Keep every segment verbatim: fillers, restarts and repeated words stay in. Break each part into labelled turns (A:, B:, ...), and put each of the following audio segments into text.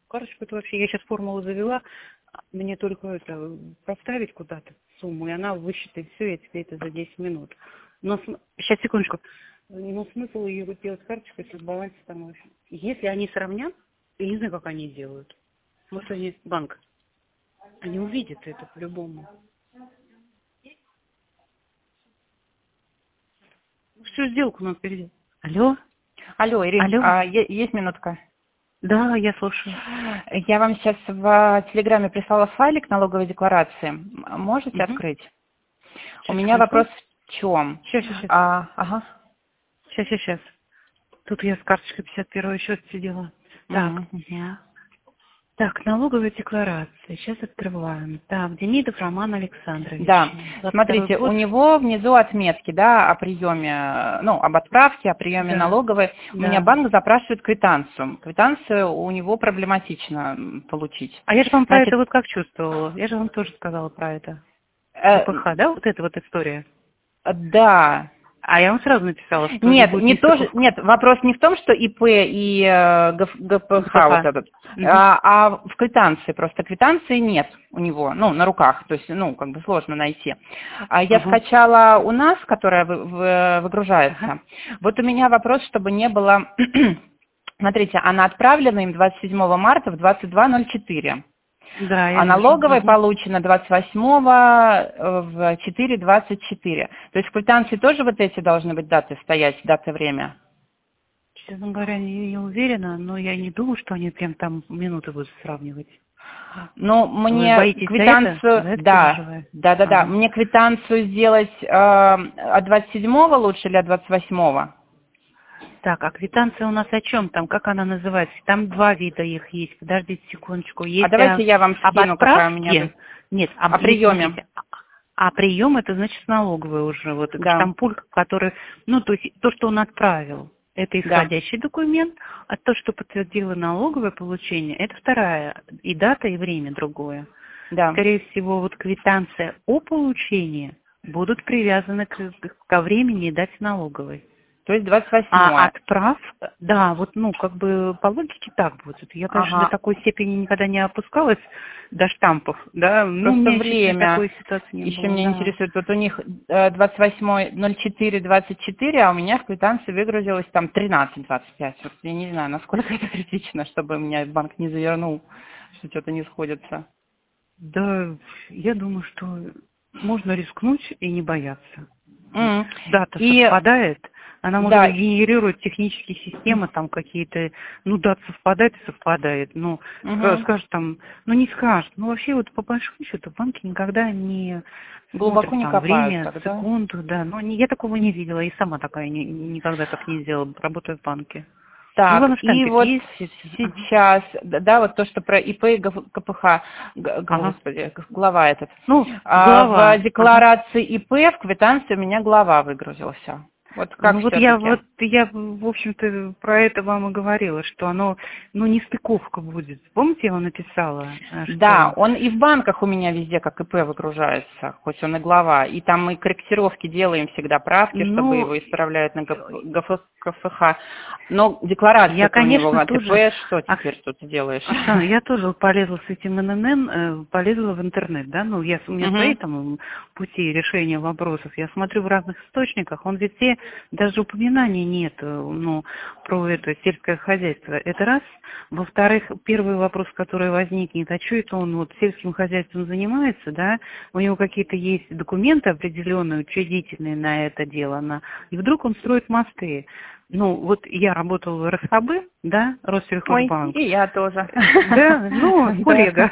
A: Карточку это вообще, я сейчас формулу завела, мне только это проставить куда-то сумму, и она высчитает все, я тебе это за десять минут. Но см- сейчас, секундочку. Но смысл ее вот делать карточкой, если в балансе там... Если они сравнят, я не знаю, как они делают. Может, они банк. Они увидят это по-любому. Всю сделку надо перейти. Алло?
B: Алло, Ирин,
A: Алло?
B: а, е- есть минутка?
A: Да, я слушаю.
B: Я вам сейчас в Телеграме прислала файлик налоговой декларации. М- Можете
A: Угу.
B: открыть? У
A: Сейчас,
B: меня
A: секундочку.
B: вопрос в чем?
A: Сейчас, сейчас, сейчас.
B: А, ага.
A: Сейчас, сейчас, сейчас. Тут я с карточкой пятьдесят первого счет сидела. Так.
B: Мгм.
A: Так, налоговая декларация. Сейчас открываем. Так, Демидов Роман Александрович.
B: Да,
A: двадцать второй
B: смотрите, у
A: год.
B: него внизу отметки, да, о приеме, э, ну, об отправке, о приеме
A: Да,
B: налоговой. У меня
A: да.
B: банк запрашивает квитанцию. Квитанцию у него проблематично м, получить.
A: А я же вам про это
B: Значит,
A: вот как чувствовала. Я же вам тоже сказала про это.
B: э,
A: КПХ, да, вот эта вот история.
B: да.
A: А я вам сразу написала, что у них
B: Нет,
A: будет
B: не тоже,
A: нестыковка.
B: нет, вопрос не в том, что ИП и э, ГФ ГПХ вот
A: КПХ.
B: этот,
A: Угу.
B: а, а в квитанции, просто квитанции нет у него, ну, на руках, то есть, ну, как бы сложно найти. А я
A: Угу.
B: скачала у нас, которая вы- вы-
A: Ага.
B: выгружается. Вот у меня вопрос, чтобы не было, смотрите, она отправлена им двадцать седьмого марта в двадцать два ноль четыре.
A: Да, я
B: А
A: вижу.
B: налоговая
A: Угу.
B: получена двадцать восьмого э, в четыре двадцать четыре. То есть в квитанции тоже вот эти должны быть даты стоять, дата, время?
A: Честно говоря, не, не уверена, но я не думаю, что они прям там минуты будут сравнивать.
B: Ну,
A: Вы
B: мне
A: боитесь за это?
B: квитанцию,
A: За это
B: да,
A: переживаете?
B: да, да, да,
A: Ага.
B: мне квитанцию сделать э, от двадцать седьмого лучше или от двадцать восьмого?
A: Так, а квитанция у нас о чем там? Как она называется? Там два вида их есть. Подождите секундочку.
B: А
A: Есть
B: давайте
A: а,
B: я вам
A: об
B: скину, какая у меня
A: отправке.
B: вы...
A: Нет,
B: О
A: об, нет,
B: приеме,
A: смотрите. А прием это значит налоговый уже. Вот
B: да,
A: штампуль, который, ну, то есть то, что он отправил, это
B: да,
A: исходящий документ, а то, что подтвердило налоговое получение, это вторая. И дата, и время другое.
B: да.
A: Скорее всего, вот квитанция о получении будут привязаны к, ко времени и дате налоговой.
B: То есть двадцать
A: А
B: восьмое.
A: отправка, да, вот, ну, как бы по логике так будет. Я, конечно, до
B: Ага.
A: такой степени никогда не опускалась до штампов, да, ну, у
B: Просто
A: меня еще
B: время
A: такой ситуации не
B: еще
A: было,
B: меня
A: да.
B: интересует. Вот у них э, двадцать восьмое ноль четыре двадцать четыре, а у меня в квитанции выгрузилось там тринадцать двадцать пять. Вот я не знаю, насколько это критично, чтобы меня банк не завернул, что что-то не сходится.
A: Да, я думаю, что можно рискнуть и не бояться. Вот.
B: М.
A: Дата
B: И
A: совпадает, она, может
B: да,
A: быть, генерирует технические системы, там какие-то, ну, дата совпадает и совпадает, ну, ска-
B: мгм.
A: скажет там, ну, не скажет, ну, вообще, вот по большому счету, банки никогда не
B: глубоко
A: смотрят
B: не
A: там
B: копают
A: время,
B: тогда.
A: секунду, да, но не- я такого не видела, и сама такая ни- никогда так не сделала, работая в банке. Ну,
B: Так,
A: главное,
B: и
A: штампик
B: вот
A: есть, и все. Ага.
B: сейчас, да, да, вот то, что про ИП и ГФ КПХ, г-
A: Ага.
B: господи, глава этот.
A: Ну,
B: А в
A: глава, ага.
B: декларации ИП в квитанции у меня глава выгрузился. Вот как
A: Ну вот я
B: все-таки?
A: вот я в общем-то про это вам и говорила, что оно ну не стыковка будет. Помните, я вам написала, э,
B: Да,
A: что
B: он и в банках у меня везде как ИП выгружается, хоть он и глава. И там мы корректировки делаем всегда, правки, чтобы
A: ну
B: его исправляют на ГФ КФХ. Но декларация
A: я,
B: у него
A: конечно,
B: от
A: тоже,
B: ИП, что
A: Ок-
B: теперь тут делаешь?
A: Оксана, я тоже вот полезла с этим эн эн эн, э, полезла в интернет, да, ну я, у меня свои
B: Мгм.
A: там пути решения вопросов, я смотрю в разных источниках, он везде, даже упоминаний нет, э, ну, про это сельское хозяйство, это раз. Во-вторых, первый вопрос, который возникнет, а что это он вот сельским хозяйством занимается, да, у него какие-то есть документы определенные, учредительные на это дело, на... и вдруг он строит мосты. Ну, вот я работала в эр эс ха бэ, да,
B: Ой,
A: Россельхозбанк.
B: и я тоже.
A: Да, ну,
B: Да.
A: коллега.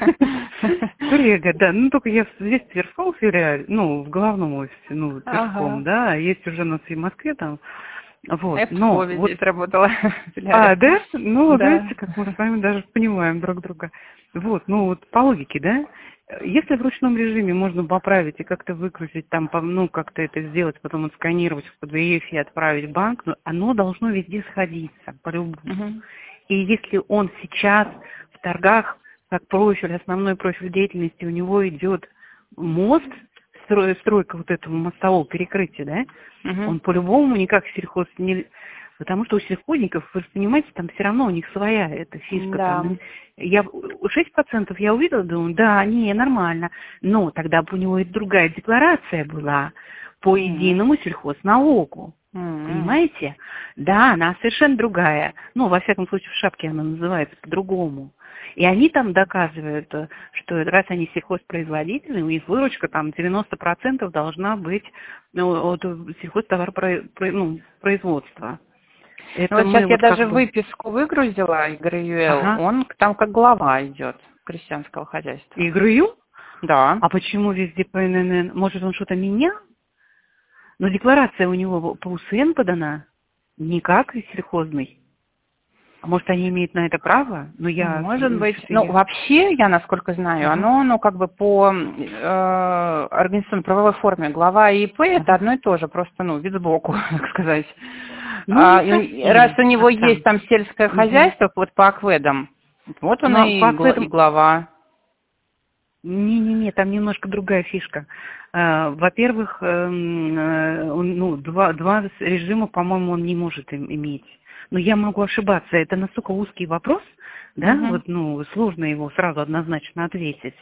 A: Коллега, да. Ну, только я здесь в Тверском филиале, ну, в главном офисе, ну, в Тверском,
B: Ага.
A: да, а есть уже у нас и в Москве там. Вот,
B: Я в
A: но
B: Пскове
A: вот...
B: здесь работала в
A: А,
B: филиале.
A: да? Ну,
B: Да.
A: знаете, как мы с вами даже понимаем друг друга. Вот, ну, вот по логике, да? Если в ручном режиме можно поправить и как-то выкрутить, там, по- ну, как-то это сделать, потом отсканировать в пи ди эф и отправить в банк, но оно должно везде сходиться, по-любому.
B: Мгм.
A: И если он сейчас в торгах, как профиль, основной профиль деятельности, у него идет мост, строй- стройка вот этого мостового перекрытия, да,
B: Мгм.
A: он по-любому никак сельхоз не... Потому что у сельхозников, вы же понимаете, там все равно у них своя эта фишка.
B: Да.
A: Там. Я, шесть процентов я увидела, думаю, да, не, нормально. Но тогда бы у него и другая декларация была по
B: М.
A: единому сельхозналогу.
B: М.
A: Понимаете? Да, она совершенно другая. Ну, во всяком случае, в шапке она называется по-другому. И они там доказывают, что раз они сельхозпроизводители, у них выручка там девяносто процентов должна быть ну, от сельхозтоваропроизводства. Это
B: Ну, вот сейчас
A: мы
B: я
A: вот
B: даже
A: как бы...
B: выписку выгрузила, Игорь Юэл,
A: Ага.
B: он там как глава идет крестьянского хозяйства.
A: Играю?
B: Да.
A: А почему везде по эн эн эн? Может, он что-то менял? Но декларация у него по у эс эн подана, не как сельхозный. А может, они имеют на это право? Но я...
B: Может быть.
A: что-то
B: Ну,
A: я...
B: вообще, я, насколько знаю,
A: Ага.
B: оно, ну, как бы по э, организационно-правовой форме глава и ИП это
A: Ага.
B: одно и то же, просто, ну, вид сбоку, так сказать.
A: Ну,
B: А,
A: не
B: и раз
A: совсем.
B: у него
A: Оксана.
B: есть там сельское
A: Мгм.
B: хозяйство, вот по акведам, вот он
A: Но
B: и,
A: по
B: гла- и
A: этому...
B: глава.
A: Не-не-не, там немножко другая фишка. Э, Во-первых, эм, э, он, ну, два, два режима, по-моему, он не может им- иметь. Но я могу ошибаться. Это настолько узкий вопрос, да,
B: Мгм.
A: вот, ну, сложно его сразу однозначно ответить.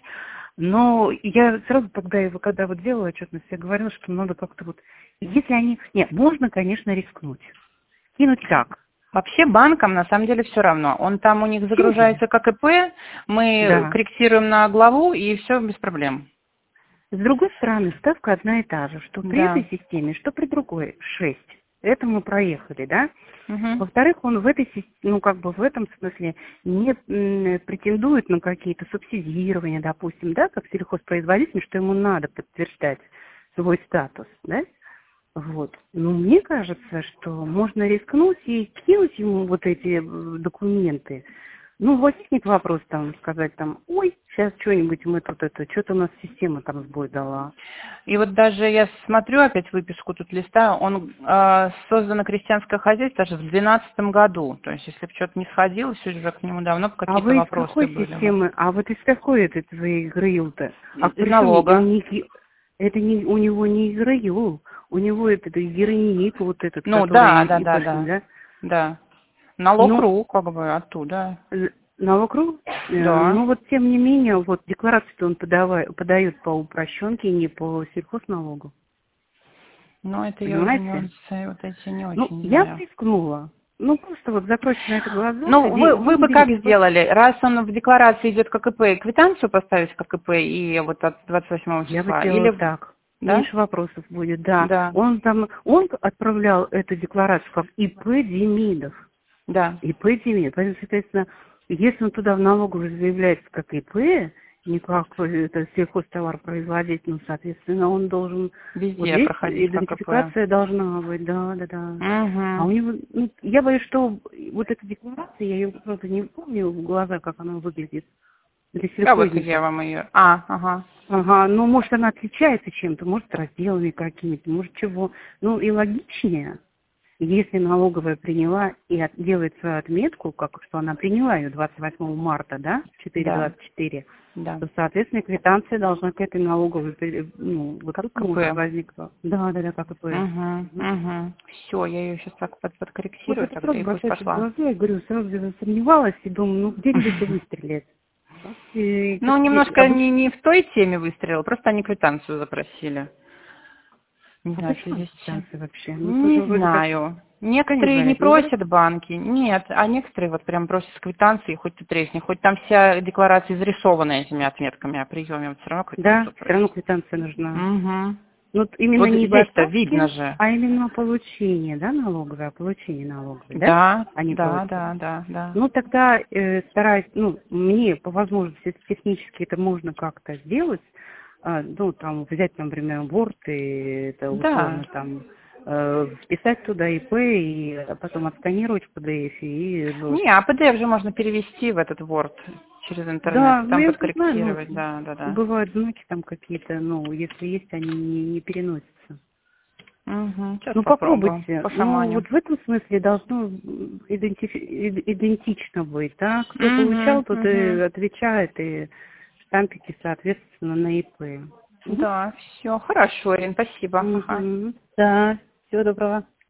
A: Но я сразу тогда его, когда вот делала отчетность, я говорила, что надо как-то вот... Если они... Нет, можно, конечно, рискнуть. Кинуть как?
B: Вообще банкам на самом деле все равно. Он там у них
A: Деньги?
B: загружается как ИП, мы
A: Да.
B: корректируем на главу и все без проблем.
A: С другой стороны, ставка одна и та же, что при
B: Да.
A: этой системе, что при другой, шесть. Это мы проехали, да?
B: Мгм.
A: Во-вторых, он в этой, сис- ну, как бы в этом смысле не м, претендует на какие-то субсидирования, допустим, да, как сельхозпроизводитель, что ему надо подтверждать свой статус, да? Вот. Но мне кажется, что можно рискнуть и кинуть ему вот эти э, документы. Ну, возникнет вопрос там, сказать там, ой, сейчас что-нибудь мы тут это, что-то у нас система там сбой дала.
B: И вот даже я смотрю опять выписку тут листа, он э, создано крестьянское хозяйство даже в двенадцатом году. То есть если бы что-то не сходилось, уже к нему давно
A: А
B: какие-то
A: вы из
B: вопросы
A: какой
B: были бы.
A: системы, а вот из какой это вы ИГРЮ-то? А
B: Из
A: причем у
B: налога.
A: них, это не, у него не ИГРЮ, у него этот ЕРНИИК вот этот,
B: Ну да,
A: который
B: да, да,
A: ИПшный,
B: да.
A: да?
B: Да. Налог
A: Ну,
B: РУ, как бы оттуда.
A: Э, налог.ру, э,
B: Да.
A: но вот тем не менее, вот декларацию он подава- подает по упрощенке, не по сельхозналогу.
B: Но это я уже
A: Понимаете?
B: нюансы вот эти не
A: Ну,
B: очень
A: я бы
B: знаю.
A: рискнула. Ну, просто вот закройте на это глаза,
B: Ну, вы,
A: де-
B: вы бы
A: выберите
B: как
A: просто...
B: сделали? Раз он в декларации идет как ИП, и квитанцию поставить как ИП и вот от двадцать восьмого
A: Я бы
B: числа?
A: сделала
B: Или,
A: так.
B: да?
A: Меньше вопросов будет, да.
B: Да,
A: Он там, он отправлял эту декларацию как ИП Демидов.
B: да.
A: ИП Демидов. Поэтому, соответственно, если он туда в налоговую заявляется как ИП, не как это сельхозтоваропроизводитель, ну, соответственно, он должен... Вот
B: Везде
A: здесь
B: проходить как ИП.
A: идентификация должна быть, да, да, да. А
B: Угу.
A: у него, ну, я боюсь, что вот эта декларация, я ее просто не помню в глаза, как она выглядит для
B: А вот я
A: сельхозников.
B: вам ее... А, ага.
A: Ага, ну, может, она отличается чем-то, может, разделами какими-то, может, чего. Ну, и логичнее, если налоговая приняла и от- делает свою отметку, как что она приняла ее двадцать восьмого марта, да, четыре
B: Да,
A: двадцать четыре,
B: да.
A: то, соответственно, квитанция должна к этой налоговой, при- ну, вот
B: Как
A: тут
B: КП.
A: может возникнуть. Да, да, да, как ИП.
B: Угу,
A: Мгм.
B: угу. Все, я ее сейчас так под,
A: Вот
B: подкорректирую
A: это
B: тогда
A: сразу
B: и пусть
A: бросается в
B: пошла.
A: глаза, я говорю, сразу засомневалась и думаю, ну, где здесь выстрелить? И
B: Ну,
A: как-то
B: немножко
A: обычно...
B: не, не в той теме выстрелил, просто они квитанцию запросили. Не
A: А
B: знаю, в
A: почему
B: связи с чем.
A: квитанция вообще? Ну,
B: Не
A: тоже вроде как...
B: знаю.
A: Что они
B: Некоторые не
A: говорят? Не говорят?
B: просят банки, нет, а некоторые вот прям просят с квитанции, хоть ты тресни, хоть там вся декларация изрисована этими отметками о приеме, вот все равно
A: Да,
B: квитанцию
A: все равно
B: просят.
A: квитанция нужна.
B: Угу.
A: Ну, вот именно
B: Вот
A: не в
B: здесь-то видно
A: отставке,
B: же.
A: а именно получение, да, налоговое, а получение налоговой, да?
B: Да,
A: Они
B: да,
A: просят.
B: да, да, да.
A: Ну, тогда э, стараюсь, ну, мне по возможности это технически это можно как-то сделать, а, ну, там, взять, например, Word и это
B: Да.
A: условно там э, вписать туда ИП и потом отсканировать в пи ди эф и ну,
B: Не, а пи ди эф же можно перевести в этот Word через интернет,
A: да, ну
B: там
A: я это знаю,
B: подкорректировать,
A: ну,
B: да, да, да.
A: бывают знаки там какие-то, ну, если есть, они не, не переносятся.
B: Угу. Сейчас
A: Ну,
B: попробуем,
A: попробуйте. Ну,
B: пошаманим.
A: вот в этом смысле должно идентифи- ид- идентично быть, да? Кто
B: Угу,
A: получал, тот и
B: угу.
A: отвечает, и штампики, соответственно, на ИП. Мгм.
B: Да, все, хорошо, Ирин, спасибо. Ага.
A: Мгм. Да, всего доброго.